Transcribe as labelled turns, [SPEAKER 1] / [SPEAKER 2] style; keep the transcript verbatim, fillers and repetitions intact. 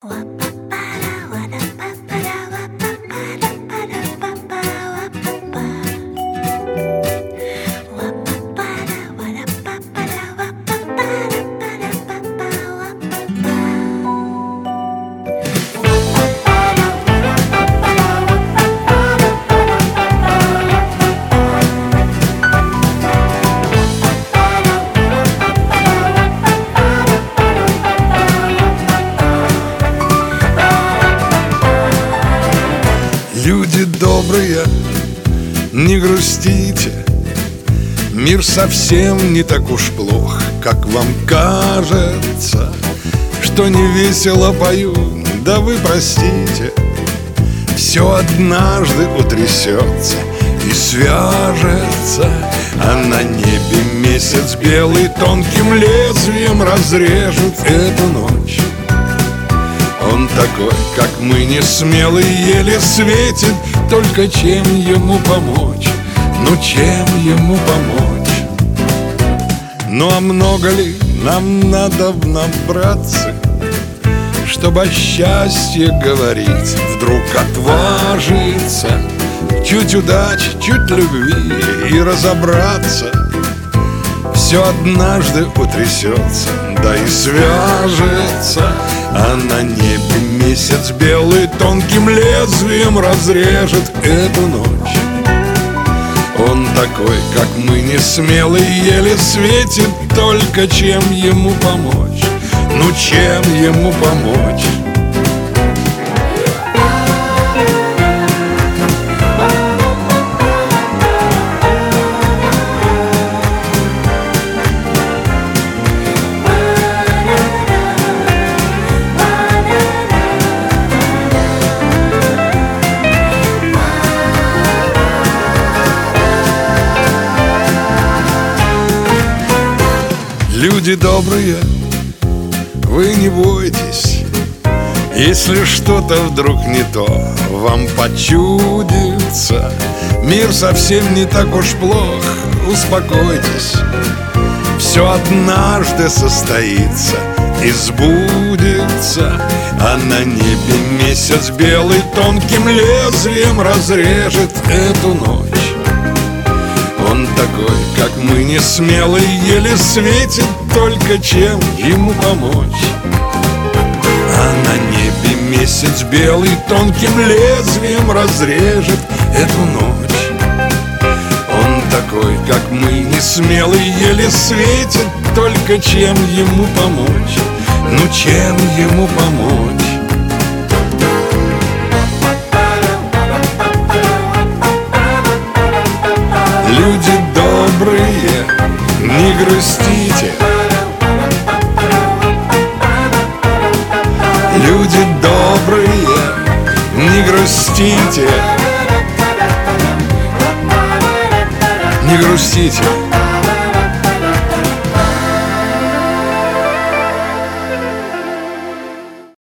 [SPEAKER 1] Люди добрые, не грустите, мир совсем не так уж плох, как вам кажется. Что не весело пою, да вы простите, все однажды утрясется и свяжется, а на небе месяц белый тонким лезвием разрежет эту ночь. Он такой, как мы, не смелый, еле светит, только чем ему помочь? Ну чем ему помочь? Ну а много ли нам надо набраться, чтобы о счастье говорить, вдруг отважиться? Чуть удачи, чуть любви и разобраться. Все однажды утрясется, да и свяжется, а на небе месяц белый тонким лезвием разрежет эту ночь. Он такой, как мы, не смелый, еле светит, только чем ему помочь? Ну чем ему помочь? Люди добрые, вы не бойтесь, если что-то вдруг не то вам почудится. Мир совсем не так уж плох, успокойтесь. Все однажды состоится и сбудется, а на небе месяц белый тонким лезвием разрежет эту ночь. Он такой, как мы, не смелый, еле светит, только чем ему помочь? А на небе месяц белый тонким лезвием разрежет эту ночь. Он такой, как мы, не смелый, еле светит, только чем ему помочь? Ну чем ему помочь? Люди добрые, не грустите. Люди добрые, не грустите. Не грустите.